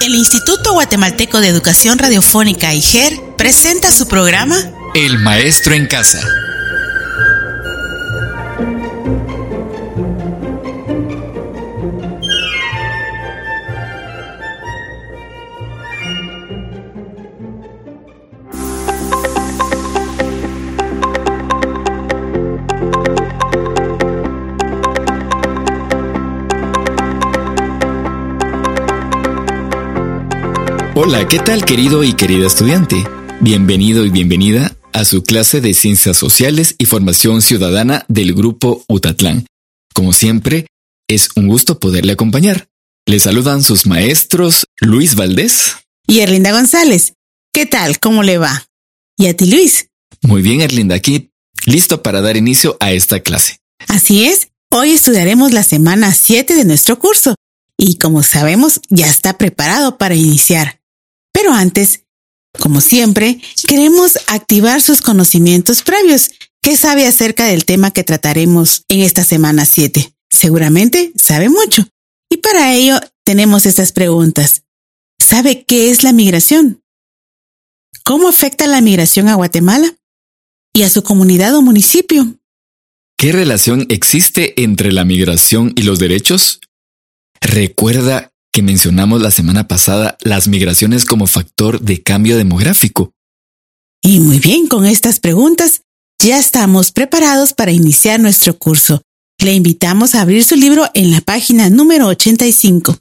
El Instituto Guatemalteco de Educación Radiofónica IGER presenta su programa El Maestro en Casa. Hola, ¿qué tal, querido y querida estudiante? Bienvenido y bienvenida a su clase de Ciencias Sociales y Formación Ciudadana del Grupo Utatlán. Como siempre, es un gusto poderle acompañar. Le saludan sus maestros Luis Valdés y Erlinda González. ¿Qué tal? ¿Cómo le va? ¿Y a ti, Luis? Muy bien, Erlinda, aquí listo para dar inicio a esta clase. Así es, hoy estudiaremos la semana 7 de nuestro curso y, como sabemos, ya está preparado para iniciar. Pero antes, como siempre, queremos activar sus conocimientos previos. ¿Qué sabe acerca del tema que trataremos en esta semana 7? Seguramente sabe mucho. Y para ello tenemos estas preguntas. ¿Sabe qué es la migración? ¿Cómo afecta la migración a Guatemala y a su comunidad o municipio? ¿Qué relación existe entre la migración y los derechos? ¿Recuerda que mencionamos la semana pasada las migraciones como factor de cambio demográfico? Y muy bien, con estas preguntas ya estamos preparados para iniciar nuestro curso. Le invitamos a abrir su libro en la página número 85.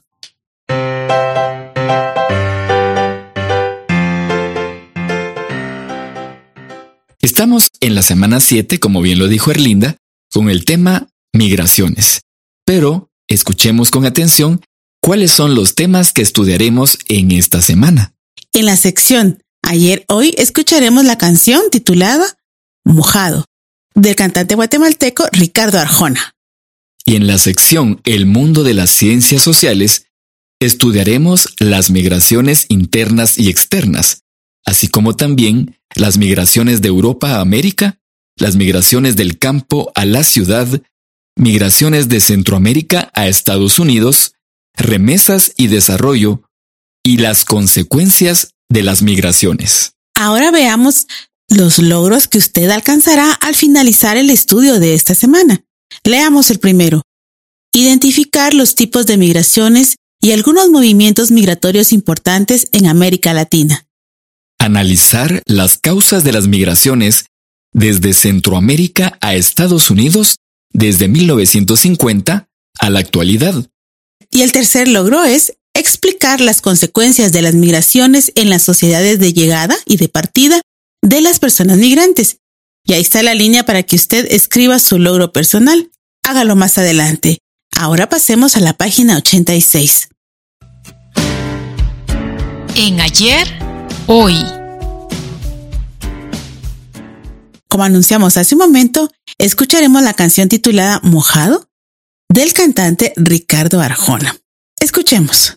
Estamos en la semana 7, como bien lo dijo Erlinda, con el tema migraciones. Pero escuchemos con atención ¿cuáles son los temas que estudiaremos en esta semana? En la sección Ayer, Hoy escucharemos la canción titulada Mojado, del cantante guatemalteco Ricardo Arjona. Y en la sección El Mundo de las Ciencias Sociales estudiaremos las migraciones internas y externas, así como también las migraciones de Europa a América, las migraciones del campo a la ciudad, migraciones de Centroamérica a Estados Unidos, remesas y desarrollo y las consecuencias de las migraciones. Ahora veamos los logros que usted alcanzará al finalizar el estudio de esta semana. Leamos el primero. Identificar los tipos de migraciones y algunos movimientos migratorios importantes en América Latina. Analizar las causas de las migraciones desde Centroamérica a Estados Unidos desde 1950 a la actualidad. Y el tercer logro es explicar las consecuencias de las migraciones en las sociedades de llegada y de partida de las personas migrantes. Y ahí está la línea para que usted escriba su logro personal. Hágalo más adelante. Ahora pasemos a la página 86. En Ayer, Hoy. Como anunciamos hace un momento, escucharemos la canción titulada Mojado del cantante Ricardo Arjona. Escuchemos.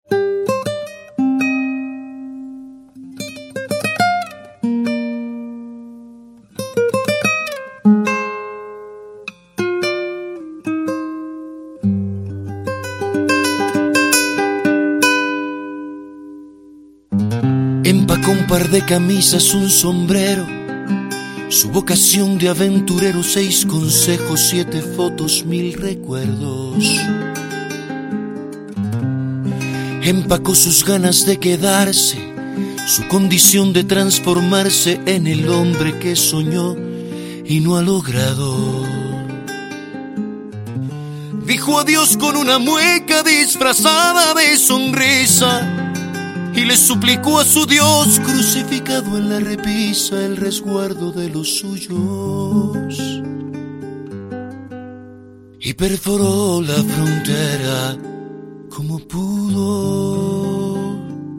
Empacó un par de camisas, un sombrero, su vocación de aventurero, 6 consejos, 7 fotos, 1000 recuerdos. Empacó sus ganas de quedarse, su condición de transformarse en el hombre que soñó y no ha logrado. Dijo adiós con una mueca disfrazada de sonrisa y le suplicó a su Dios crucificado en la repisa el resguardo de los suyos. Y perforó la frontera como pudo.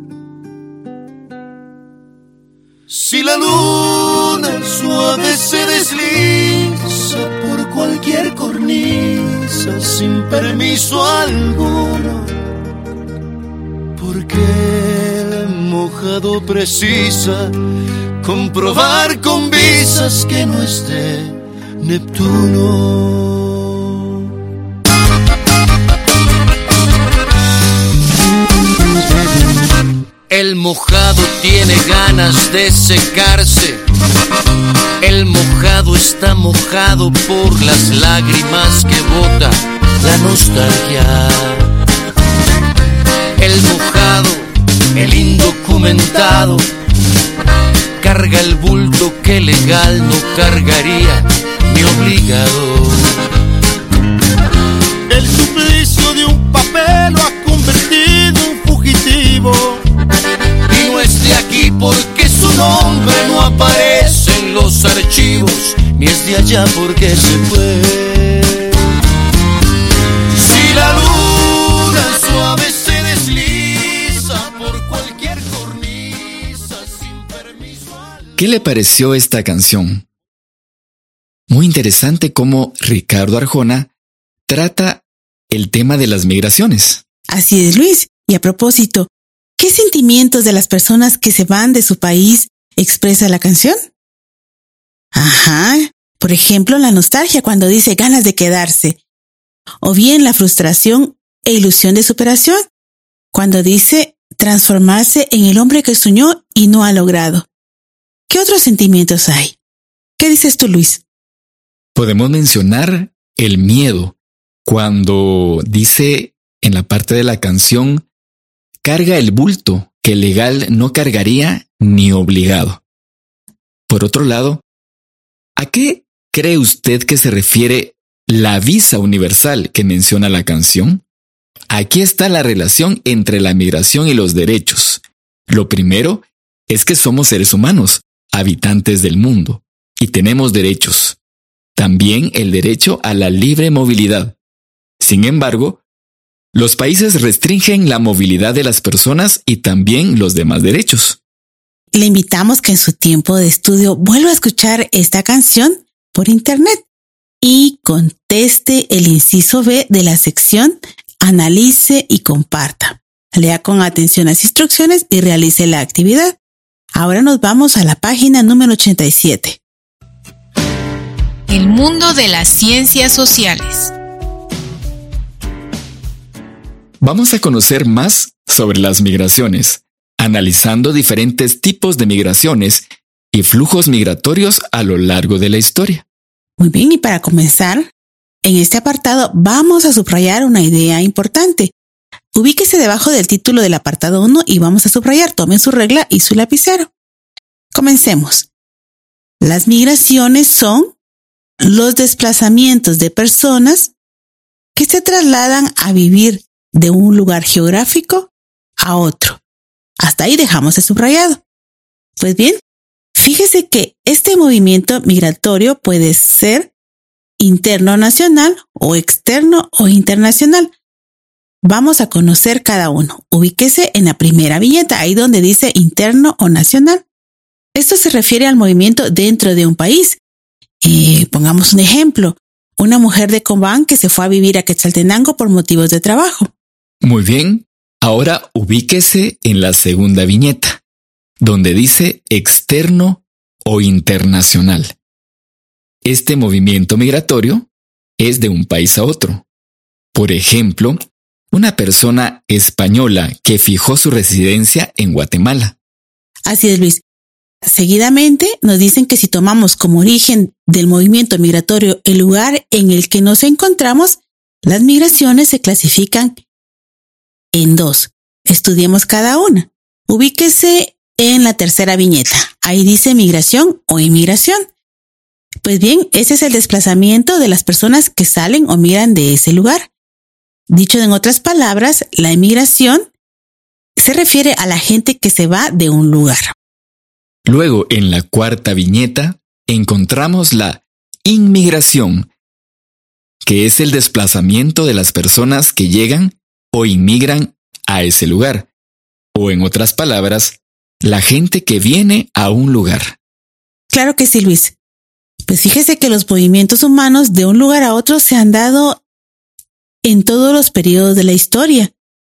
Si la luna suave se desliza por cualquier cornisa sin permiso alguno, porque el mojado precisa comprobar con visas que no es de Neptuno. El mojado tiene ganas de secarse. El mojado está mojado por las lágrimas que bota la nostalgia. El mojado, el indocumentado, carga el bulto que legal no cargaría ni obligado. El suplicio de un papel lo ha convertido en fugitivo. Y no es de aquí porque su nombre no aparece en los archivos, ni es de allá porque se fue. Si la luna suave se desliza por cualquier cornisa sin permiso. ¿Qué le pareció esta canción? Muy interesante cómo Ricardo Arjona trata el tema de las migraciones. Así es, Luis. Y a propósito, ¿qué sentimientos de las personas que se van de su país expresa la canción? Ajá, por ejemplo, la nostalgia cuando dice ganas de quedarse. O bien la frustración e ilusión de superación cuando dice transformarse en el hombre que soñó y no ha logrado. ¿Qué otros sentimientos hay? ¿Qué dices tú, Luis? Podemos mencionar el miedo cuando dice en la parte de la canción carga el bulto que legal no cargaría ni obligado. Por otro lado, ¿a qué cree usted que se refiere la visa universal que menciona la canción? Aquí está la relación entre la migración y los derechos. Lo primero es que somos seres humanos, habitantes del mundo, y tenemos derechos. También el derecho a la libre movilidad. Sin embargo, los países restringen la movilidad de las personas y también los demás derechos. Le invitamos que en su tiempo de estudio vuelva a escuchar esta canción por internet y conteste el inciso B de la sección Analice y comparta. Lea con atención las instrucciones y realice la actividad. Ahora nos vamos a la página número 87. El mundo de las ciencias sociales. Vamos a conocer más sobre las migraciones, analizando diferentes tipos de migraciones y flujos migratorios a lo largo de la historia. Muy bien, y para comenzar, en este apartado vamos a subrayar una idea importante. Ubíquese debajo del título del apartado 1 y vamos a subrayar. Tomen su regla y su lapicero. Comencemos. Las migraciones son los desplazamientos de personas que se trasladan a vivir de un lugar geográfico a otro. Hasta ahí dejamos el subrayado. Pues bien, fíjese que este movimiento migratorio puede ser interno nacional o externo o internacional. Vamos a conocer cada uno. Ubíquese en la primera viñeta, ahí donde dice interno o nacional. Esto se refiere al movimiento dentro de un país. Pongamos un ejemplo. Una mujer de Cobán que se fue a vivir a Quetzaltenango por motivos de trabajo. Muy bien, ahora ubíquese en la segunda viñeta, donde dice externo o internacional. Este movimiento migratorio es de un país a otro. Por ejemplo, una persona española que fijó su residencia en Guatemala. Así es, Luis. Seguidamente nos dicen que si tomamos como origen del movimiento migratorio el lugar en el que nos encontramos, las migraciones se clasifican en dos. Estudiemos cada una. Ubíquese en la tercera viñeta. Ahí dice migración o inmigración. Pues bien, ese es el desplazamiento de las personas que salen o migran de ese lugar. Dicho en otras palabras, la inmigración se refiere a la gente que se va de un lugar. Luego, en la cuarta viñeta, encontramos la inmigración, que es el desplazamiento de las personas que llegan o inmigran a ese lugar. O en otras palabras, la gente que viene a un lugar. Claro que sí, Luis. Pues fíjese que los movimientos humanos de un lugar a otro se han dado en todos los periodos de la historia.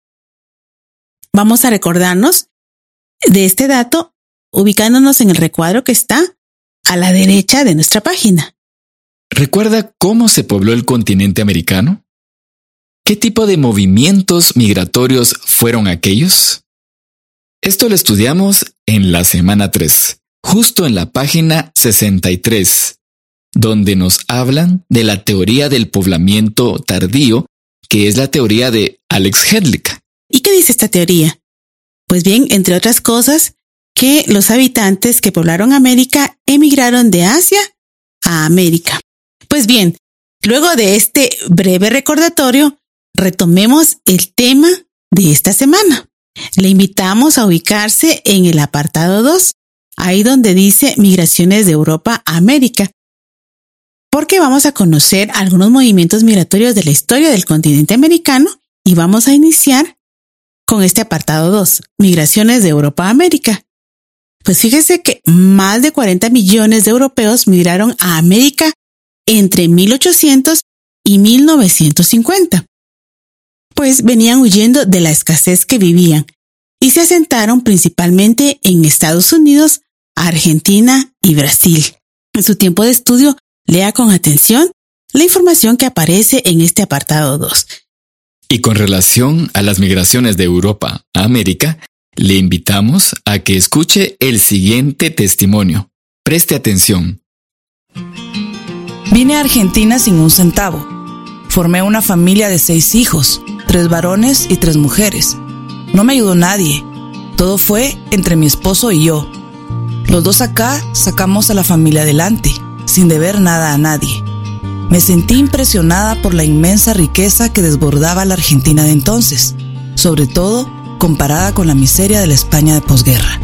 Vamos a recordarnos de este dato ubicándonos en el recuadro que está a la derecha de nuestra página. ¿Recuerda cómo se pobló el continente americano? ¿Qué tipo de movimientos migratorios fueron aquellos? Esto lo estudiamos en la semana 3, justo en la página 63, donde nos hablan de la teoría del poblamiento tardío, que es la teoría de Alex Hedlick. ¿Y qué dice esta teoría? Pues bien, entre otras cosas, que los habitantes que poblaron América emigraron de Asia a América. Pues bien, luego de este breve recordatorio, retomemos el tema de esta semana. Le invitamos a ubicarse en el apartado 2, ahí donde dice Migraciones de Europa a América, porque vamos a conocer algunos movimientos migratorios de la historia del continente americano y vamos a iniciar con este apartado 2, Migraciones de Europa a América. Pues fíjese que más de 40 millones de europeos migraron a América entre 1800 y 1950. Pues venían huyendo de la escasez que vivían y se asentaron principalmente en Estados Unidos, Argentina y Brasil. En su tiempo de estudio, lea con atención la información que aparece en este apartado 2. Y con relación a las migraciones de Europa a América, le invitamos a que escuche el siguiente testimonio. Preste atención. Vine a Argentina sin un centavo. Formé una familia de 6 hijos, 3 varones y 3 mujeres. No me ayudó nadie. Todo fue entre mi esposo y yo. Los dos acá sacamos a la familia adelante, sin deber nada a nadie. Me sentí impresionada por la inmensa riqueza que desbordaba la Argentina de entonces, sobre todo comparada con la miseria de la España de posguerra.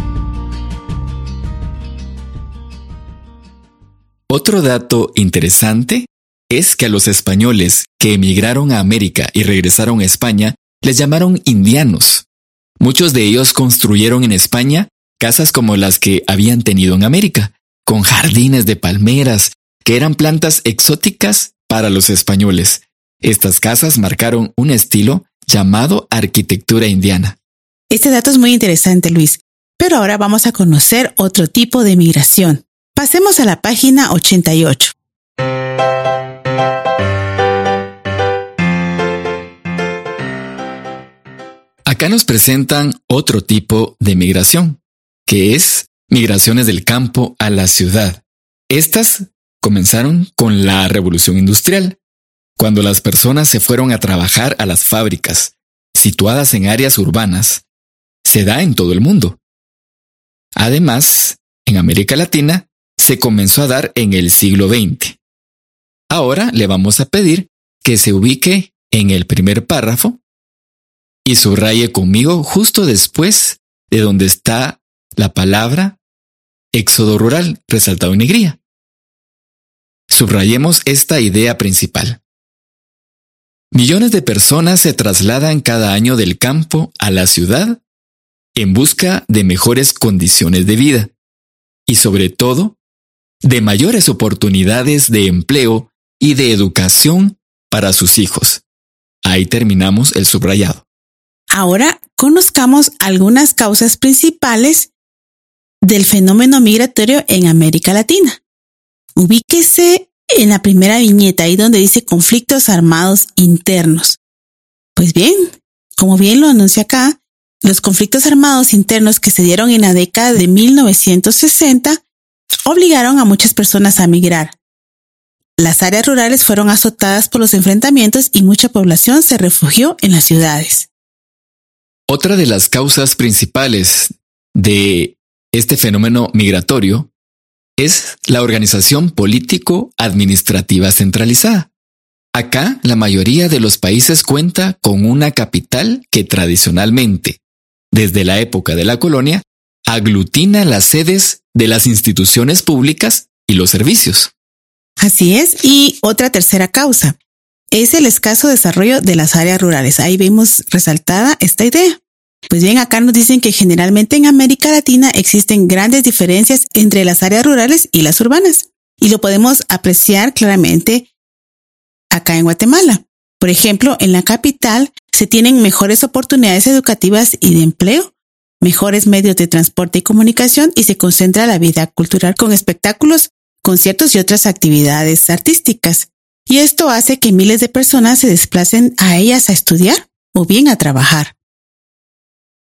Otro dato interesante es que a los españoles que emigraron a América y regresaron a España les llamaron indianos. Muchos de ellos construyeron en España casas como las que habían tenido en América, con jardines de palmeras, que eran plantas exóticas para los españoles. Estas casas marcaron un estilo llamado arquitectura indiana. Este dato es muy interesante, Luis, pero ahora vamos a conocer otro tipo de migración. Pasemos a la página 88. Acá nos presentan otro tipo de migración, que es migraciones del campo a la ciudad. Estas comenzaron con la Revolución Industrial, cuando las personas se fueron a trabajar a las fábricas, situadas en áreas urbanas. Se da en todo el mundo. Además, en América Latina, se comenzó a dar en el siglo XX. Ahora le vamos a pedir que se ubique en el primer párrafo y subraye conmigo justo después de donde está la palabra éxodo rural, resaltado en negrilla. Subrayemos esta idea principal. Millones de personas se trasladan cada año del campo a la ciudad en busca de mejores condiciones de vida y sobre todo de mayores oportunidades de empleo y de educación para sus hijos. Ahí terminamos el subrayado. Ahora conozcamos algunas causas principales del fenómeno migratorio en América Latina. Ubíquese en la primera viñeta, ahí donde dice conflictos armados internos. Pues bien, como bien lo anuncia acá, los conflictos armados internos que se dieron en la década de 1960 obligaron a muchas personas a migrar. Las áreas rurales fueron azotadas por los enfrentamientos y mucha población se refugió en las ciudades. Otra de las causas principales de este fenómeno migratorio es la organización político-administrativa centralizada. Acá, la mayoría de los países cuenta con una capital que tradicionalmente, desde la época de la colonia, aglutina las sedes de las instituciones públicas y los servicios. Así es, y otra tercera causa es el escaso desarrollo de las áreas rurales. Ahí vemos resaltada esta idea. Pues bien, acá nos dicen que generalmente en América Latina existen grandes diferencias entre las áreas rurales y las urbanas. Y lo podemos apreciar claramente acá en Guatemala. Por ejemplo, en la capital se tienen mejores oportunidades educativas y de empleo, mejores medios de transporte y comunicación y se concentra la vida cultural con espectáculos, conciertos y otras actividades artísticas. Y esto hace que miles de personas se desplacen a ellas a estudiar o bien a trabajar.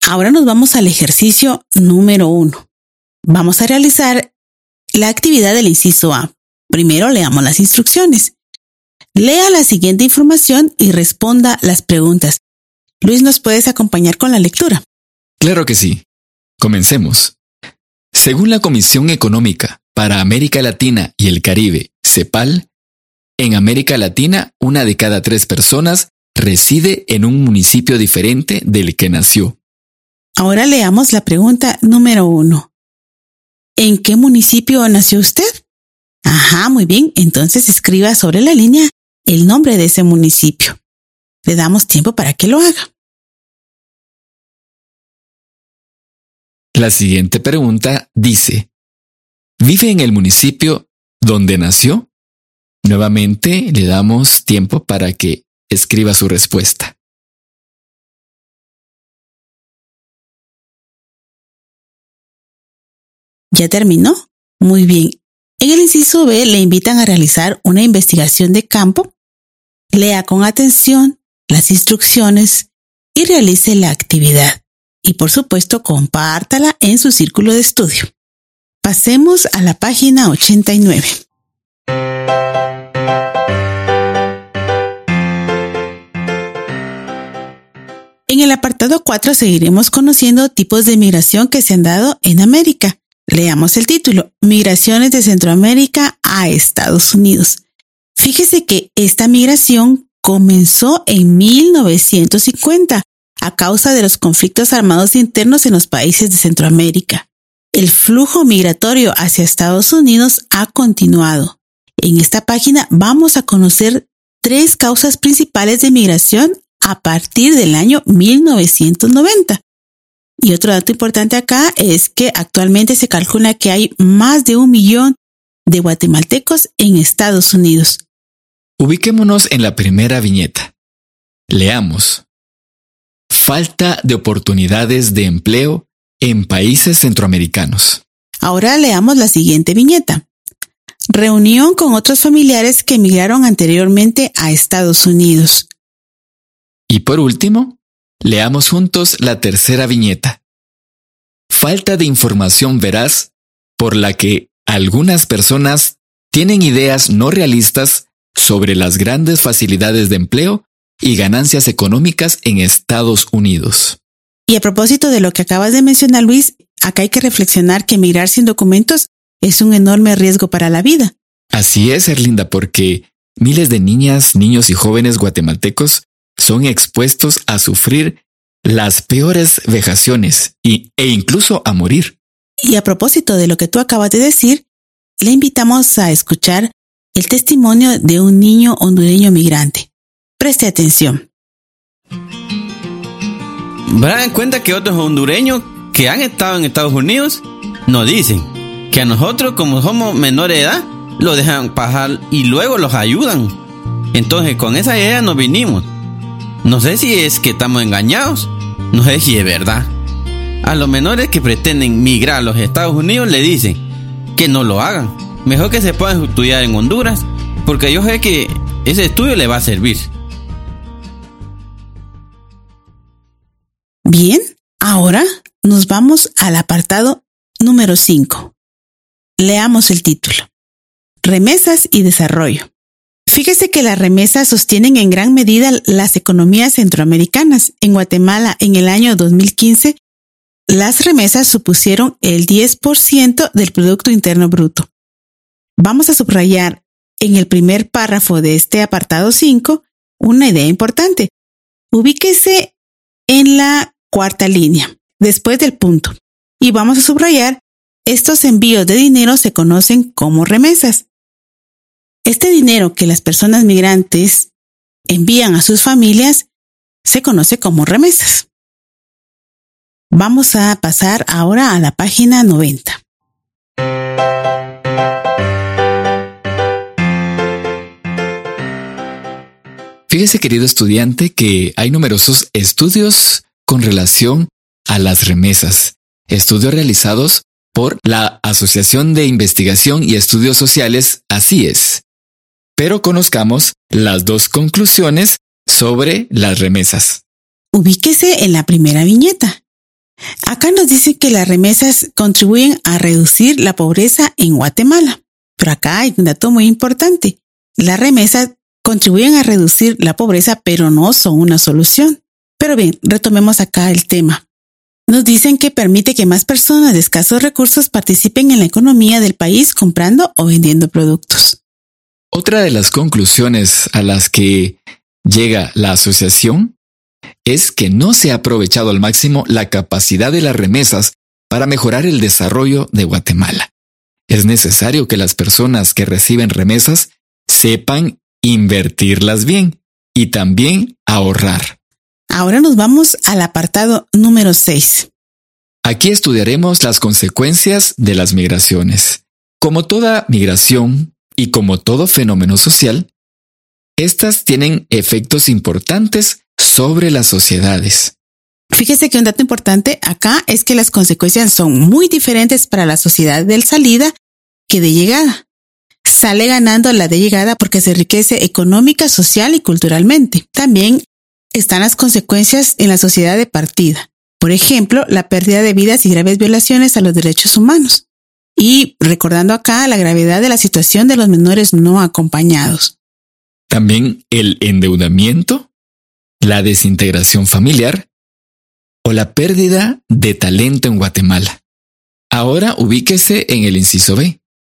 Ahora nos vamos al ejercicio número 1. Vamos a realizar la actividad del inciso A. Primero leamos las instrucciones. Lea la siguiente información y responda las preguntas. Luis, ¿nos puedes acompañar con la lectura? Claro que sí. Comencemos. Según la Comisión Económica para América Latina y el Caribe, CEPAL, en América Latina, 1 de cada 3 personas reside en un municipio diferente del que nació. Ahora leamos la pregunta número 1. ¿En qué municipio nació usted? Ajá, muy bien. Entonces escriba sobre la línea el nombre de ese municipio. Le damos tiempo para que lo haga. La siguiente pregunta dice: ¿vive en el municipio donde nació? Nuevamente le damos tiempo para que escriba su respuesta. ¿Ya terminó? Muy bien. En el inciso B le invitan a realizar una investigación de campo. Lea con atención las instrucciones y realice la actividad. Y por supuesto, compártala en su círculo de estudio. Pasemos a la página 89. En el apartado 4 seguiremos conociendo tipos de migración que se han dado en América. Leamos el título: Migraciones de Centroamérica a Estados Unidos. Fíjese que esta migración comenzó en 1950 a causa de los conflictos armados internos en los países de Centroamérica. El flujo migratorio hacia Estados Unidos ha continuado. En esta página vamos a conocer 3 causas principales de migración a partir del año 1990. Y otro dato importante acá es que actualmente se calcula que hay más de 1 millón de guatemaltecos en Estados Unidos. Ubiquémonos en la primera viñeta. Leamos. Falta de oportunidades de empleo en países centroamericanos. Ahora leamos la siguiente viñeta. Reunión con otros familiares que emigraron anteriormente a Estados Unidos. Y por último, leamos juntos la tercera viñeta. Falta de información veraz por la que algunas personas tienen ideas no realistas sobre las grandes facilidades de empleo y ganancias económicas en Estados Unidos. Y a propósito de lo que acabas de mencionar, Luis, acá hay que reflexionar que emigrar sin documentos es un enorme riesgo para la vida. Así es, Erlinda, porque miles de niñas, niños y jóvenes guatemaltecos son expuestos a sufrir las peores vejaciones e incluso a morir. Y a propósito de lo que tú acabas de decir, le invitamos a escuchar el testimonio de un niño hondureño migrante. Preste atención. ¿Verán en cuenta que otros hondureños que han estado en Estados Unidos nos dicen que a nosotros, como somos menores de edad, lo dejan pasar y luego los ayudan? Entonces, con esa idea nos vinimos. No sé si es que estamos engañados, no sé si es verdad. A los menores que pretenden migrar a los Estados Unidos le dicen que no lo hagan. Mejor que se puedan estudiar en Honduras, porque yo sé que ese estudio le va a servir. Bien, ahora nos vamos al apartado número 5. Leamos el título. Remesas y desarrollo. Fíjese que las remesas sostienen en gran medida las economías centroamericanas. En Guatemala, en el año 2015, las remesas supusieron el 10% del Producto Interno Bruto. Vamos a subrayar en el primer párrafo de este apartado 5 una idea importante. Ubíquese en la cuarta línea, después del punto, y vamos a subrayar: estos envíos de dinero se conocen como remesas. Este dinero que las personas migrantes envían a sus familias se conoce como remesas. Vamos a pasar ahora a la página 90. Fíjese, querido estudiante, que hay numerosos estudios con relación a las remesas. Estudios realizados por la Asociación de Investigación y Estudios Sociales, así es. Pero conozcamos las 2 conclusiones sobre las remesas. Ubíquese en la primera viñeta. Acá nos dice que las remesas contribuyen a reducir la pobreza en Guatemala. Pero acá hay un dato muy importante. Las remesas contribuyen a reducir la pobreza, pero no son una solución. Pero bien, retomemos acá el tema. Nos dicen que permite que más personas de escasos recursos participen en la economía del país comprando o vendiendo productos. Otra de las conclusiones a las que llega la asociación es que no se ha aprovechado al máximo la capacidad de las remesas para mejorar el desarrollo de Guatemala. Es necesario que las personas que reciben remesas sepan invertirlas bien y también ahorrar. Ahora nos vamos al apartado número 6. Aquí estudiaremos las consecuencias de las migraciones. Como toda migración y como todo fenómeno social, estas tienen efectos importantes sobre las sociedades. Fíjese que un dato importante acá es que las consecuencias son muy diferentes para la sociedad de salida que de llegada. Sale ganando la de llegada porque se enriquece económica, social y culturalmente. También están las consecuencias en la sociedad de partida. Por ejemplo, la pérdida de vidas y graves violaciones a los derechos humanos. Y recordando acá la gravedad de la situación de los menores no acompañados. También el endeudamiento, la desintegración familiar o la pérdida de talento en Guatemala. Ahora ubíquese en el inciso B.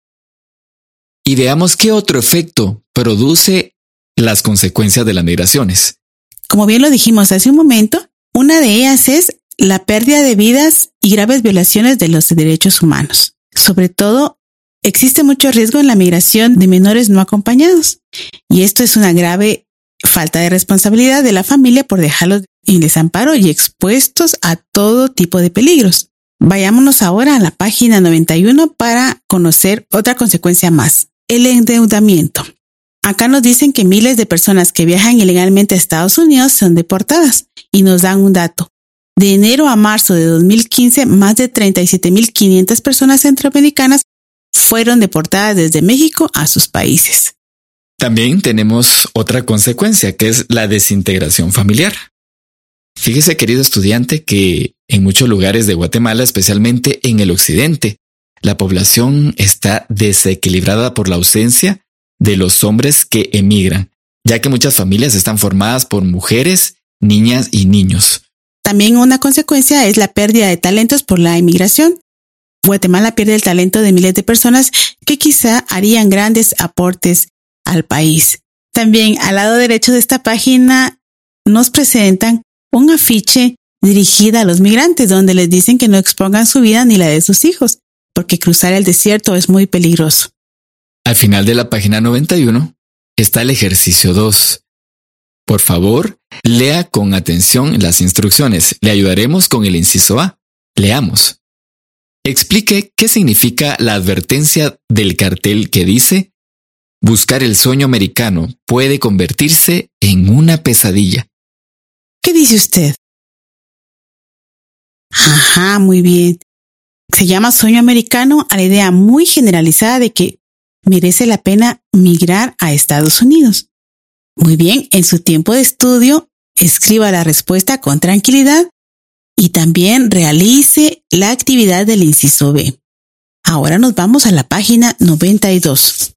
Y veamos qué otro efecto produce las consecuencias de las migraciones. Como bien lo dijimos hace un momento, una de ellas es la pérdida de vidas y graves violaciones de los derechos humanos. Sobre todo, existe mucho riesgo en la migración de menores no acompañados. Y esto es una grave falta de responsabilidad de la familia por dejarlos en desamparo y expuestos a todo tipo de peligros. Vayámonos ahora a la página 91 para conocer otra consecuencia más, el endeudamiento. Acá nos dicen que miles de personas que viajan ilegalmente a Estados Unidos son deportadas y nos dan un dato. De enero a marzo de 2015, más de 37.500 personas centroamericanas fueron deportadas desde México a sus países. También tenemos otra consecuencia, que es la desintegración familiar. Fíjese, querido estudiante, que en muchos lugares de Guatemala, especialmente en el occidente, la población está desequilibrada por la ausencia de los hombres que emigran, ya que muchas familias están formadas por mujeres, niñas y niños. También una consecuencia es la pérdida de talentos por la inmigración. Guatemala pierde el talento de miles de personas que quizá harían grandes aportes al país. También al lado derecho de esta página nos presentan un afiche dirigido a los migrantes donde les dicen que no expongan su vida ni la de sus hijos, porque cruzar el desierto es muy peligroso. Al final de la página 91 está el ejercicio 2. Por favor, lea con atención las instrucciones. Le ayudaremos con el inciso A. Leamos. Explique qué significa la advertencia del cartel que dice: buscar el sueño americano puede convertirse en una pesadilla. ¿Qué dice usted? Ajá, muy bien. Se llama sueño americano a la idea muy generalizada de que merece la pena migrar a Estados Unidos. Muy bien, en su tiempo de estudio, escriba la respuesta con tranquilidad y también realice la actividad del inciso B. Ahora nos vamos a la página 92.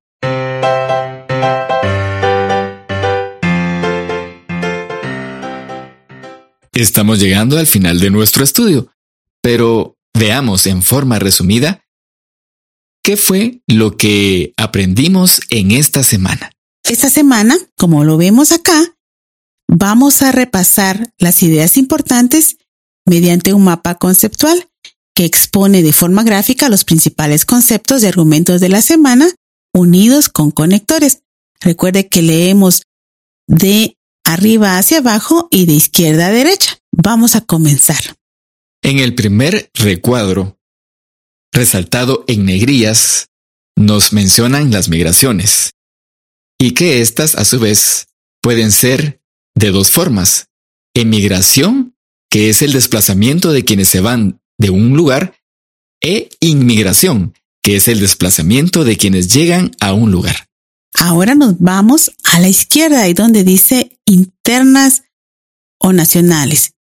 Estamos llegando al final de nuestro estudio, pero veamos en forma resumida qué fue lo que aprendimos en esta semana. Esta semana, como lo vemos acá, vamos a repasar las ideas importantes mediante un mapa conceptual que expone de forma gráfica los principales conceptos y argumentos de la semana unidos con conectores. Recuerde que leemos de arriba hacia abajo y de izquierda a derecha. Vamos a comenzar. En el primer recuadro, resaltado en negrillas, nos mencionan las migraciones y que éstas, a su vez, pueden ser de dos formas: emigración, que es el desplazamiento de quienes se van de un lugar, e inmigración, que es el desplazamiento de quienes llegan a un lugar. Ahora nos vamos a la izquierda, ahí donde dice internas o nacionales.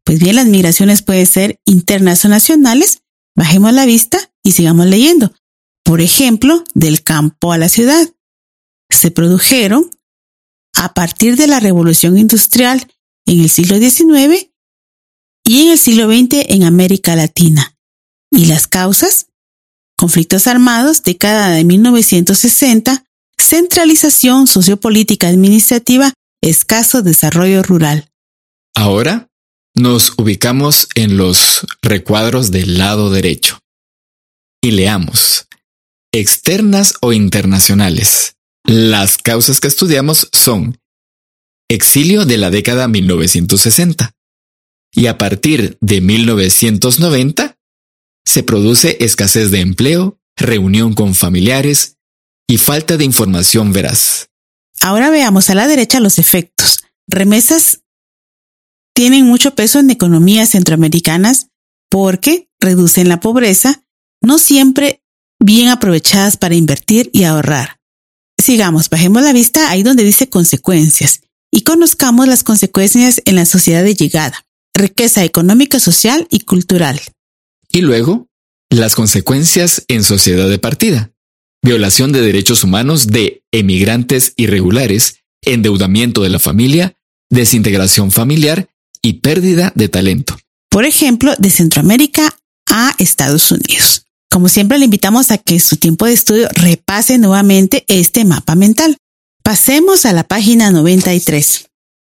Pues bien, las migraciones pueden ser internas o nacionales. Bajemos la vista y sigamos leyendo. Por ejemplo, del campo a la ciudad. Se produjeron a partir de la Revolución Industrial en el siglo XIX y en el siglo XX en América Latina. ¿Y las causas? Conflictos armados, década de 1960, centralización sociopolítica administrativa, escaso desarrollo rural. Ahora nos ubicamos en los recuadros del lado derecho y leamos: externas o internacionales. Las causas que estudiamos son exilio de la década 1960 y a partir de 1990 se produce escasez de empleo, reunión con familiares y falta de información veraz. Ahora veamos a la derecha los efectos. Remesas tienen mucho peso en economías centroamericanas porque reducen la pobreza, no siempre bien aprovechadas para invertir y ahorrar. Sigamos, bajemos la vista ahí donde dice consecuencias y conozcamos las consecuencias en la sociedad de llegada, riqueza económica, social y cultural. Y luego, las consecuencias en sociedad de partida: violación de derechos humanos de emigrantes irregulares, endeudamiento de la familia, desintegración familiar y pérdida de talento. Por ejemplo, de Centroamérica a Estados Unidos. Como siempre, le invitamos a que en su tiempo de estudio repase nuevamente este mapa mental. Pasemos a la página 93.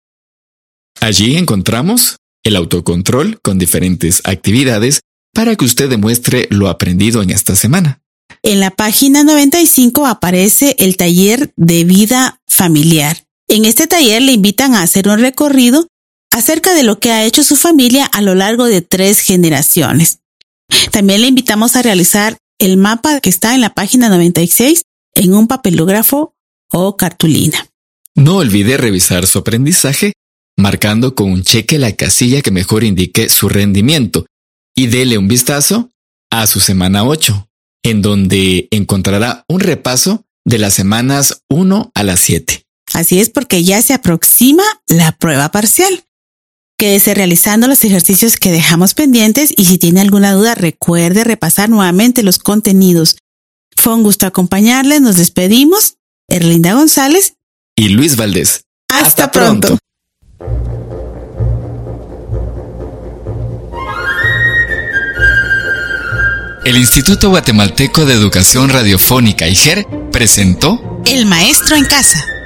Allí encontramos el autocontrol con diferentes actividades para que usted demuestre lo aprendido en esta semana. En la página 95 aparece el taller de vida familiar. En este taller le invitan a hacer un recorrido acerca de lo que ha hecho su familia a lo largo de 3 generaciones. También le invitamos a realizar el mapa que está en la página 96 en un papelógrafo o cartulina. No olvide revisar su aprendizaje marcando con un cheque la casilla que mejor indique su rendimiento y dele un vistazo a su semana 8, en donde encontrará un repaso de las semanas 1 a las 7. Así es, porque ya se aproxima la prueba parcial. Quédese realizando los ejercicios que dejamos pendientes y si tiene alguna duda, recuerde repasar nuevamente los contenidos. Fue un gusto acompañarles, nos despedimos. Erlinda González y Luis Valdés. ¡Hasta pronto! El Instituto Guatemalteco de Educación Radiofónica IGER presentó El Maestro en Casa.